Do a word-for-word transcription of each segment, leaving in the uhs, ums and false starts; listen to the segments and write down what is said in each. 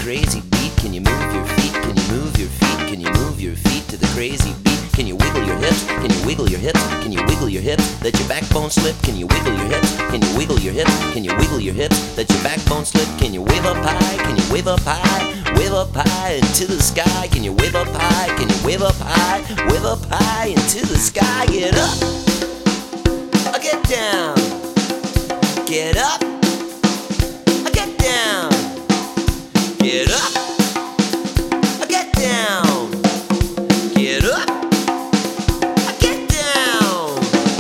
crazy beat? Can you move your feet? Can you move your feet? Can you move your feet to the crazy beat? Can you wiggle your hips? Can you wiggle your hips? Can you wiggle your hips? Let your backbone slip. Can you wiggle your hips? Can you wiggle your hips? Can you wiggle your hips? Let your backbone slip. Can you wave up high? Can you wave up high? Wave up high into the sky. Can you wave up high? Can you wave up high? Wave up high into the sky. Get up. Get down. Get up. Get down. Get up. Get down. Get up. Get down.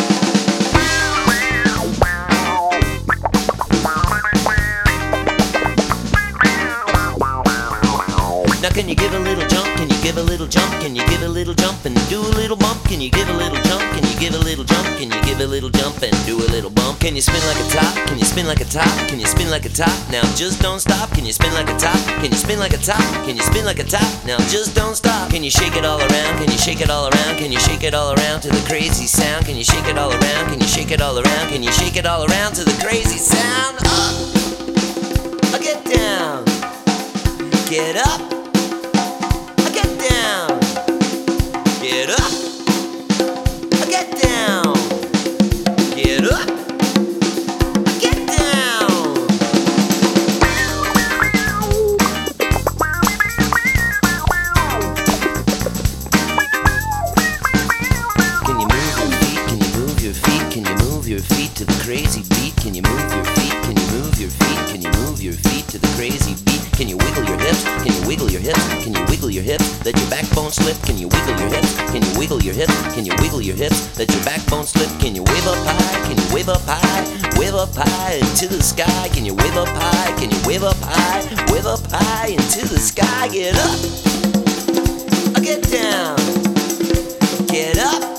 Now can you give a little jump? Can you give a little jump? Can you give a little jump and do a little bump? Can you give a little jump? Can you give a little jump? Can you give a little jump and do a little bump? Can you spin like a top? Can you spin like a top? Can you spin like a top? Now just don't stop. Can you spin like a top? Can you spin like a top? Can you spin like a top? Now just don't stop. Can you shake it all around? Can you shake it all around? Can you shake it all around to the crazy sound? Can you shake it all around? Can you shake it all around? Can you shake it all around to the crazy sound? Up, get down, get up, get down, get up, get down, get up, get down. Can you move your feet? Can you move your feet? Can you move your feet to the crazy beat? Can you move your feet? Can you move your feet? Can you move your feet to the crazy beat? Can you wiggle your hips? Can you wiggle your hips? Can you wiggle your hips? Let your backbone slip. Can you wiggle your hips? Can you wiggle your hips? Can you wiggle your hips? Let your backbone slip. Can you wave up high? Can you wave up high? Wave up high into the sky. Can you wave up high? Can you wave up high? Wave up high into the sky. Get up. Get down. Get up.